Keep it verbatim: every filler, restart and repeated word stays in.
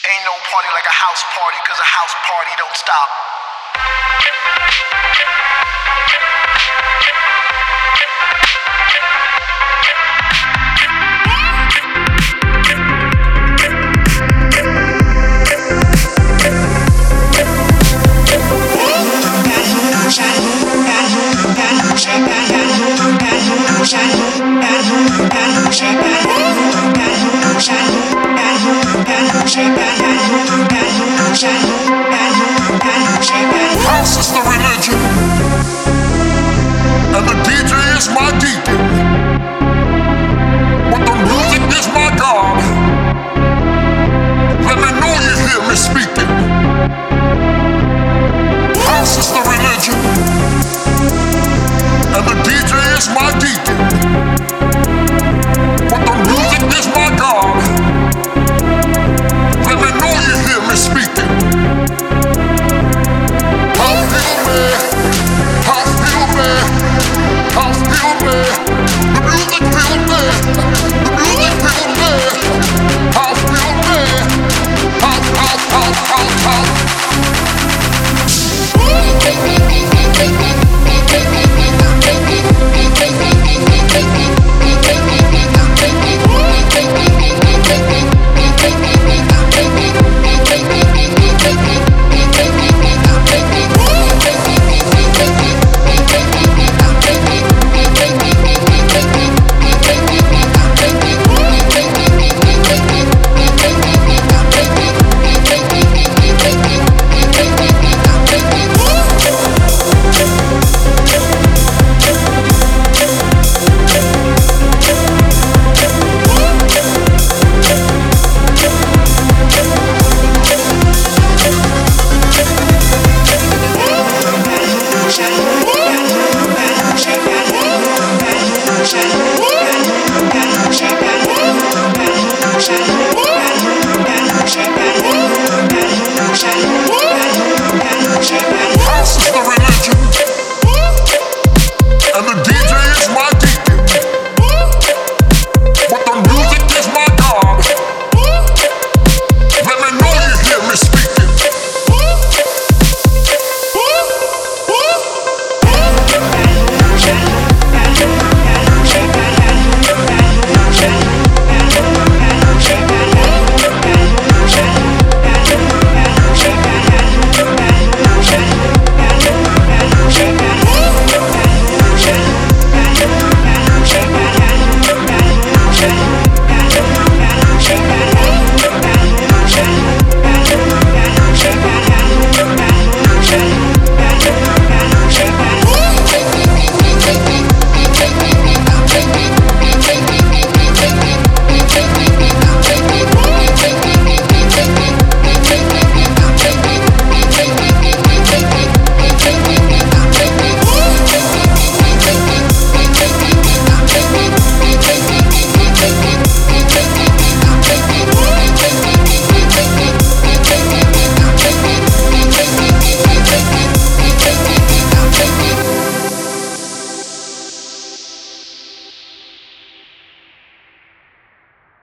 Ain't no party like a house party, cause a house party don't stop. House is the religion, and the D J is my deacon, but the music is my God. Let me know you hear me speaking. House is the religion, and the D J is my deacon, but the music is my God. Let me know you hear me speaking. House feel me, house feel me, house feel me. The music feel me, the music feel me. House feel me, house, house, house, house, house. Shine.